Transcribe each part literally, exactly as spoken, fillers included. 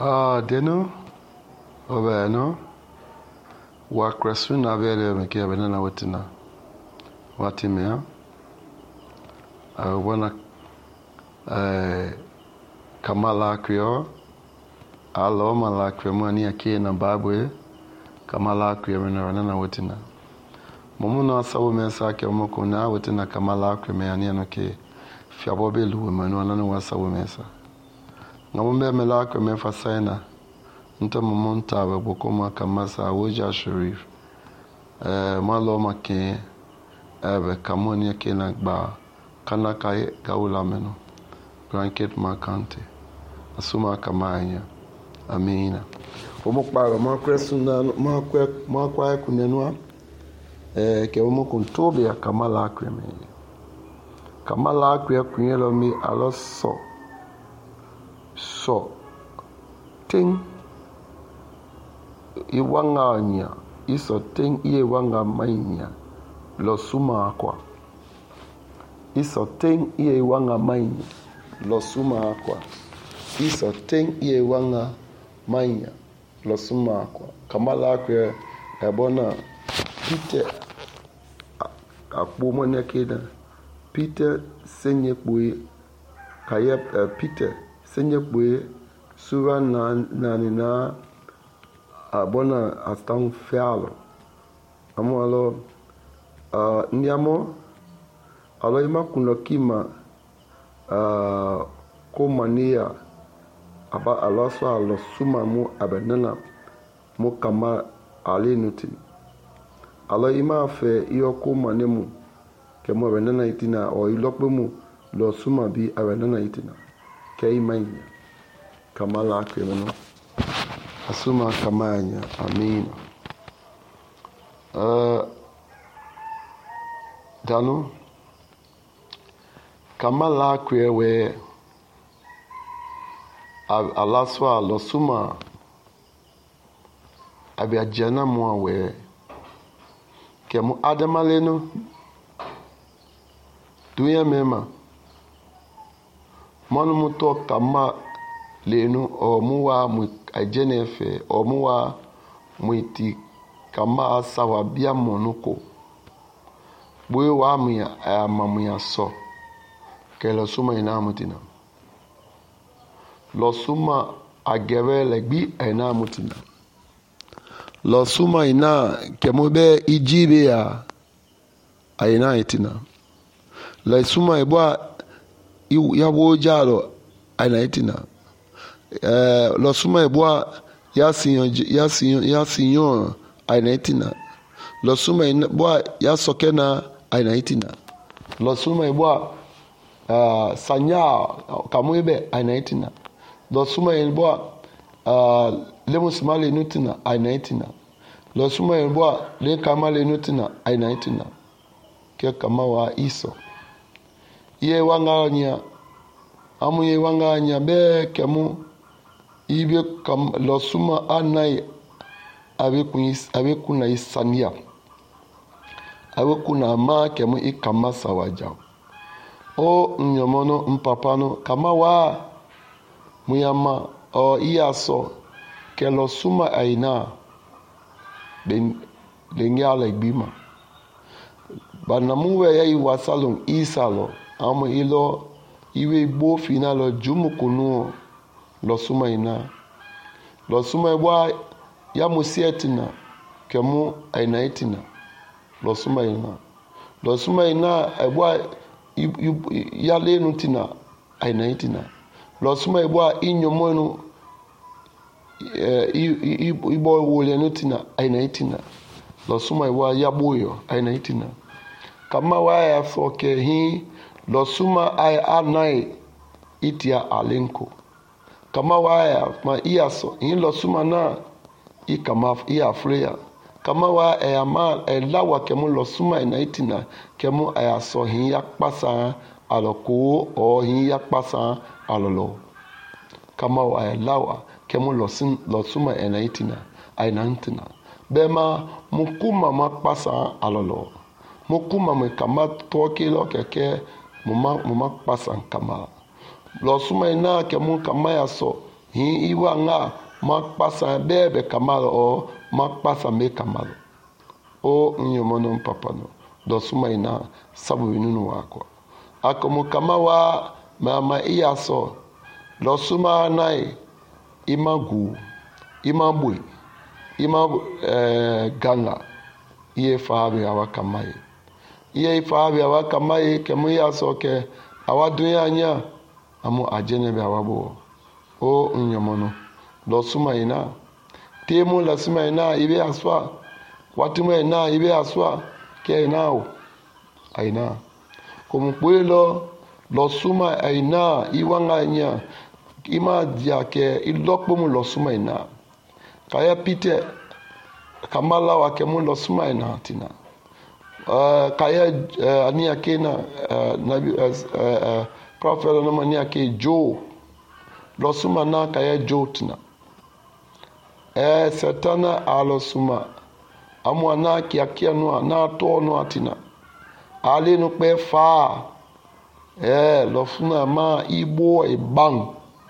Ah, deno, obeno, wa kresu na vele mekia benana wetina, watimea, wana eh, kamala krio, alo mala krio mani akie na babwe, kamala krio benana wetina. Momuno asawo mesa ke omoko na wetina kamala krio meani anoke, fiabobe luwe manu anano wasawo mesa. Ngombe melaka mefasena nta mumonta ba bokoma kamasa woja sharif eh malo make ebe kamoni yake na gba kana kai gaula meno blanket makante asuma kamanya amina omo pa ma kwesuna ma kwa ma kwa kunenwa eh ke omo kuntobe ya kamala akreme kamala akre kunyelo mi aloso so ting iwanganya iso ting iwanga mainya lo suma akwa iso ting iwanga mainya lo suma akwa iso ting iwanga mainya lo suma akwa kamala akwe ebona pite akpo mone keda pite senye kwe kayep uh, pite senye kwe sura na na na abona astan fialo amo alo uh, ndiamo alo ima kuno kima uh, ko mania aba alo so alo suma mu abenana mu kama ale nuti alo ima fe iyo ko manemu ke mo abenana itina o ilokpe mu lo suma bi abenana itina ke imanya kamala akemeno asuma kamanya amina uh, dano kamala akwewe alaswa lo suma abiajana mwawe kemu adamaleno duya mema manu muto kama lenu omuwa mu ajenefe omuwa muiti kama asawa bia monuko bwe wa mu amamu so ke lo suma ina mutina lo suma agere legbi ina mutina lo suma ina kemobe ijibe ya aina itina lo suma ebwa ya wojalo aina itina eh lo suma ebwa ya sinyo ya sinyo ya sinyo aina itina lo suma ebwa ya sokena aina itina lo suma ebwa uh, sanya kamwebe aina itina lo suma ebwa uh, lemusmale nutina aina itina lo suma ebwa le kamale nutina aina itina ke kama wa iso ye wanganya amu ye wanganya be kemu ibe kam lo suma anai abe kunis abe kuna isania abe kuna ma kemu ikama sawaja o nyomono mpapano kama wa muyama o iaso ke lo suma aina ben lengyala gbima banamuwe ya iwasalon isalo amu ilo iwe gbo fina lo jumukunu lo suma ina lo suma ebwa ya musietina kemu aina itina lo suma ina lo suma ina ebwa ya lenu tina aina itina lo suma ebwa inyomonu ibo wolenu tina aina itina lo suma ebwa ya boyo aina itina kama waya foke hi lo suma ai anai itia alenko kama waya ma iaso hi lo suma na i kama i afreya kama wa e ama e lawa kemu lo suma ina itina kemu ayaso hi yakpasa aloko o hi yakpasa alolo kama wa e lawa kemu lo sin lo suma ina itina aina itina bema mukuma makpasa alolo mukuma me kama toke lo keke muma muma pasa kama lo suma ina kemu kama yaso hi iwa nga makpasa bebe kamalo o makpasa me kamalo o nyomono papano do suma ina sabu inunu wako akomu kama wa mama iyaso do suma nai imagu imabui ima eh, ganga iye fahabi awa kamaye iye fahabi awa kamaye kemu iyaso ke awa dunya nya amu ajene be awa bo o nyomono do suma ina temu la suma ina ibe aswa watu ina ibe aswa ke nao aina como puelo lo suma aina iwanga nya ima dia ke ilokpo mu lo suma ina kaya pite kamala wa ke mu lo suma ina tina uh, kaya uh, ania kena uh, nabi uh, uh, prophet no mania ke jo lo suma na kaya jo tina eh satana alo suma amu ana ki akia no na to no atina ale no pe fa eh lo funa ma ibo e bang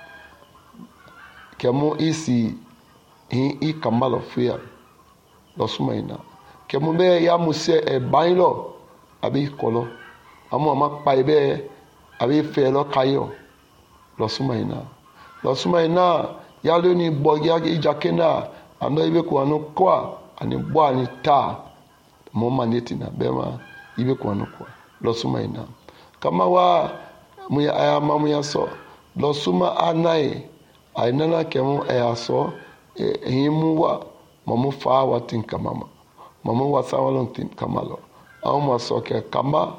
kemo isi hi i kamalo fia lo suma ina kemo be ya muse e ban lo abi kolo amu ma pa ibe abi fe lo kayo lo suma ina lo suma ina ya lo ni bo ya ijakena ando ibe ko anu kwa ani bo ani ta mo maneti na bema ibe ko anu kwa lo suma ina kama wa muya ayama muya so lo suma anai ainana kemu easo e himu wa mamu fa wa tin kamama mamu wa sawalon tin kamalo au masoke kama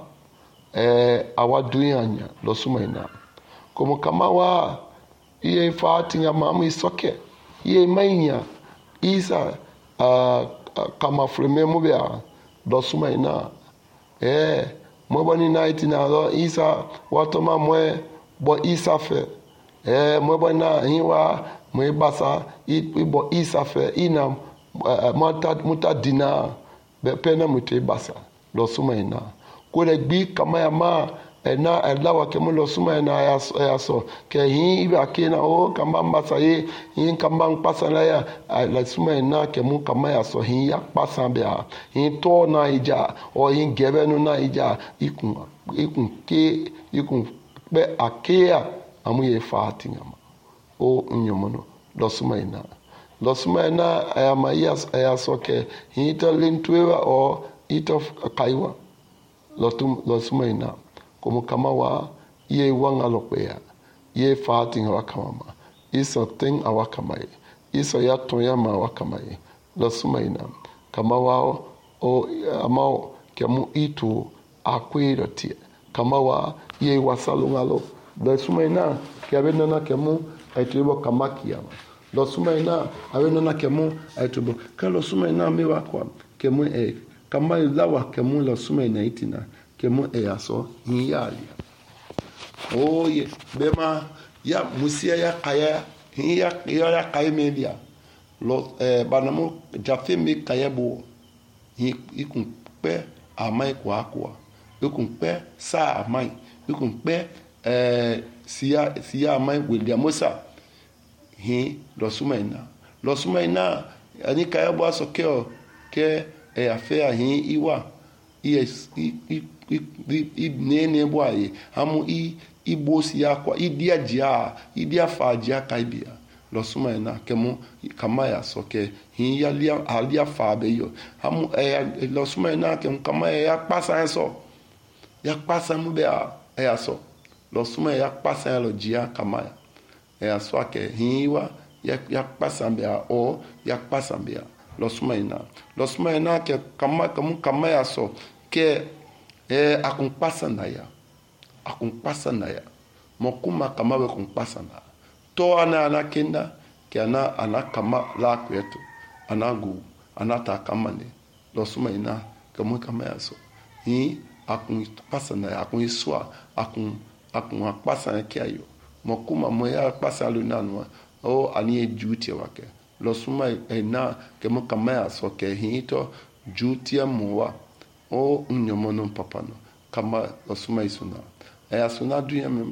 e awaduanya lo suma ina como kama wa iye fa tin ya mamu isoke iye mainya isa uh, kama freme mu bia lo suma ina eh mo bani night na lo isa watoma mwe bo isa fe eh mo bana hiwa mo basa ibo isa fe ina uh, mata muta dina be pena muta basa lo suma ina ko le gbi kama ya ma ena elawa ke mo lo suma ina ya ya so ke hi iba kena o kamba mbasa ye hi kamba pasa na ya la suma ina ke mo kama ya so hi ya pasa be ha hi to na ija o hi gebe no na ija ikun ikun ke ikun be akea amu ye fatinga o nyomono lo suma ina lo suma ina ayama ya ya so ke hi to lintwewa o ito kaiwa lo tum lo suma ina como kama wa ye wanga lokea ye fatinga wa kama iso thing awakamaye iso ya tonya ma wakamaye lo suma ina kama wa o amao kemu itu akwira tie kama wa ye wasalungalo lo suma ina ke abena na kemu aitubo kama kiyama lo suma ina abena na kemu aitubo ka lo suma ina me wakwa kemu e kama lawa kemu lo suma ina itina kemu e aso nyali oye bema ya musia ya kaya ya ya kaya media lo eh banamu jafe me kaya bo ikun pe amai kwa kwa ikun pe sa amai ikun pe eh sia sia amai William Musa hi lo suma ina lo suma ina ani kaya bo aso ke o ke e afea hi iwa yes i i i nene bo aye amu i ibosi yakwa idia jia idia fajia kaibia lo suma ina kemu kama ya soke hi ya lia alia fa be yo amu e lo suma ina kemu kama ya pasa so ya pasa mu be e ya so lo suma ya pasa lo jia kama ya e ya so ke hi wa ya ya pasa be o ya pasa be lo suma ina lo suma ina ke kama kemu kama ya so ke e akun pasa na ya akun pasa na ya mokuma kama we kun pasa na to ana ana kenda ke ana ana kama la kwetu ana gu ana ta kama ne lo suma ina kama kama ya so hi akun pasa na ya akun iswa akun akun pasa na ke ayo mokuma mo ya pasa lu nanu o ani juti wake lo suma ina kama kama ya so ke hi to juti amwa o nyomono papano kama lo suma isuna aya suna dunya mema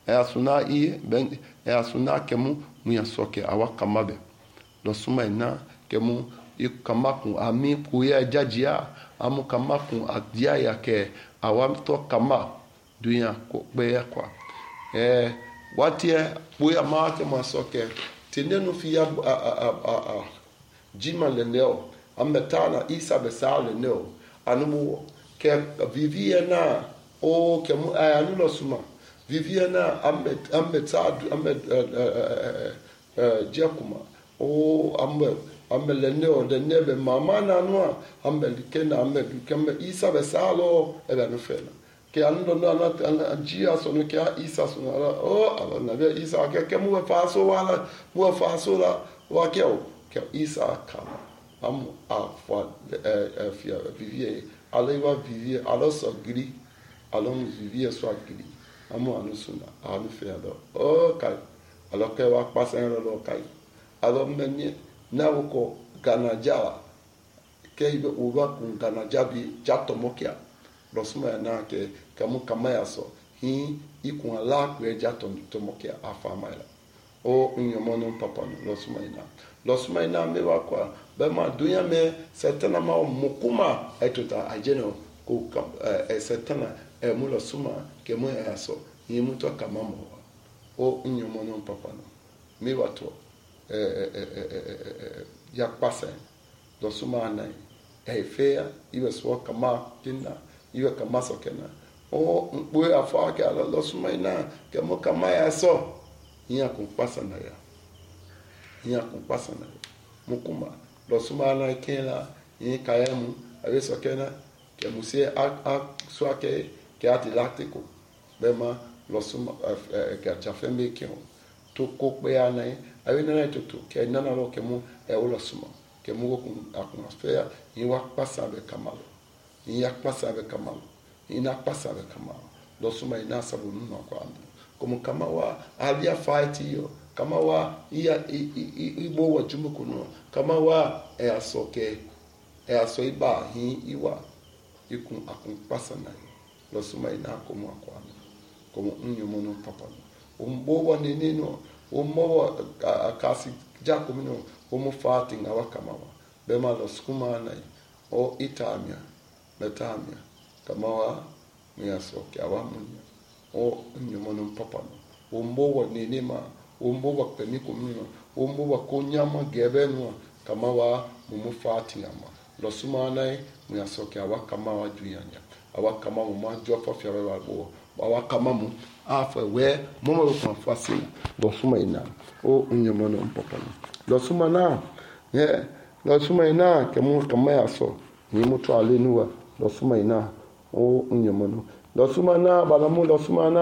asuna i ben asuna kemu mu ya soke awa kama be lo suma ina kemu i kama ku ami ku ya jajia amu kama ku adia ya ke awa to kama dunya ko be ya kwa eh watie bu ya ma ke ma soke tinenu fi ya a a a a jima le neo ametana isa be sa le neo anu ke vivia na o kemu anu lo suma Viviana Ahmed Ahmed Saad Ahmed Jakuma o Ahmed Ahmed Leneo de nebe mama na noa Ahmed Kena Ahmed Kema Isa besalo ebe no fela ke ando no na anjia so no ke Isa so na o ala na be Isa ke ke mu fa so wala mu fa so la wa ke o ke Isa kama am a fa e fia vivie ala wa vivie ala so gri ala mu vivie so gri amu anu suna anu fe ado o kai alo ke wa pasa en lo kai ado menye na ko ganaja ke ibe uba kun ganaja bi jato mokia lo suma na ke kamu kama ya so hi ikun ala ku e jato to mokia afama ila o unyomo no papa no lo suma ina lo suma ina me wa kwa be ma dunya me setana ma mukuma etota ajeno ko e setana e mu lo suma ke mo ya so ni mu to kama mo o nyomo no papa no mi wato eh eh eh ya pasa lo suma na e fea iwe so kama kinna iwe kama so kena o mwe afa ke ala lo suma ina ke mo kama ya so nya ku pasa na ya nya ku pasa na mukuma lo suma na kela ni kayemu awe so kena ke musie a a so ke que a didáctico bema lo suma que a chafembe que to kokbe anai ayi nana to que nana lo que mu e o lo suma que mu ko atmosfera e wa passa be kamalo e ya passa be kamalo e na passa be kamalo lo suma ina sabu no kwa como kama wa havia fight hiyo kama wa ia ibo wa jumuko no kama wa e asoke e asoiba hi iwa ikun akun passa na lo suma ina como akwano como unyo mono papa umbo wa neneno umbo akasi jako mino umo fating awakama bema lo skuma na o itamia metamia kama wa miasoke awamunya o unyo mono papa umbo wa nenema umbo wa peniko mino umbo wa konyama gebeno kama wa mumu fating ama lo suma na miasoke awakama wa juyanya awakama mu majo afafia wa bo awakama mu afa we momo lo kwa fasi lo suma ina o unyomo no papa lo suma na ye lo suma ina ke mu kama ya so ni mutu alenuwa lo suma ina o unyomo no lo suma na bala mu lo suma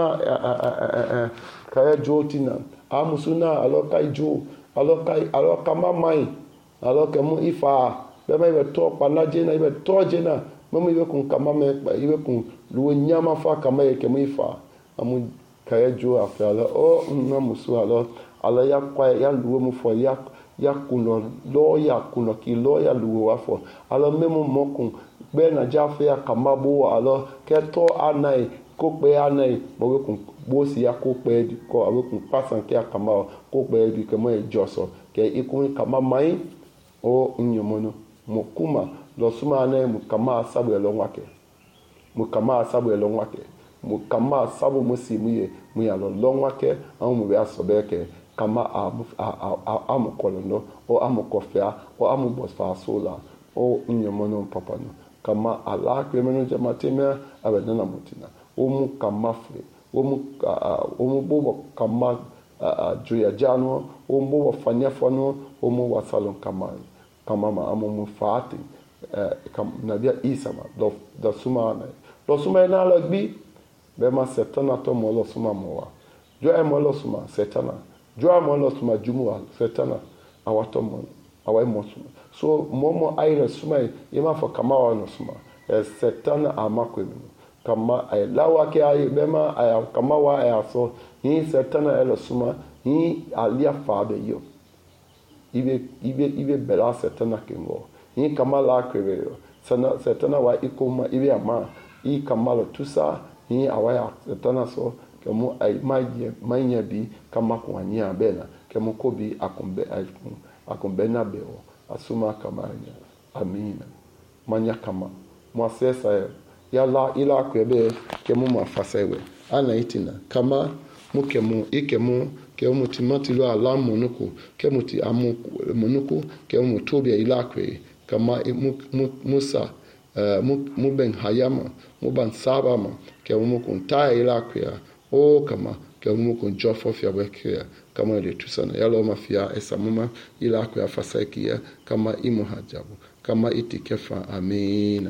na kaya jotina amusuna alokai jo alokai alokama mai alokemu ifa bema ibe to panaje na ibe toje na mama iwe kun kama me iwe kun luo nyama fa kama ye kemu ifa amu kaya jo afala o na musu ala ala ya kwa ya luo mu fo ya ya kuno lo ya kuno ki lo ya luo wa fo ala memo mokun be na jafe ya kama bo ala keto anai ko pe anai bo we kun bo si ya ko pe di ko awe kun pasan ke kama ko pe di kemo e joso ke ikun kama mai o nyomono mokuma lo suma na mukama asabu elo nwake mukama asabu elo nwake mukama asabu musi muye muya lo lo nwake an mu ya sobeke kama amu amu kolondo o amu kofia o amu bosfa sola o nyomono papa no kama ala kremeno jamatime abedana mutina o mu kama fre o mu o mu bobo kama joya jano o mu bo fanya fono o mu wasalon kama kama ma amu mu fati kam nabia isa ma do do suma na do suma na lo gbi be ma setana to mo lo suma mo wa jo e mo lo suma setana jo e mo lo suma jumwa setana awato mo awai mo suma so momo aire suma e ma fo kama wa no suma e setana amakwe mi kama ai lawa ke ai be ma ai kama wa ai so ni setana elo suma ni alia fa be yo ibe ibe ibe bela setana kengo ni kama la krevero sana setana wa ikoma ibe ama i kama lo tusa ni awaya setana so kemu ai maye manya bi kama kwanya bela kemu kobi akumbe akumbe na beo asuma kamanya amina manya kama mwasesa yala ila kwebe kemu mafasewe ana itina kama mukemu ikemu kemu timati lo ala monuku kemu ti amu monuku kemu tobia ila kwe kama musa Uh, mu ben hayama mu ban sabama ke mu kun ta ila kya o kama ke mu kun jofo fia wekya kama le tusana yalo mafia esa mama ila kya fasakia kama imu hajabu kama itikefa amin.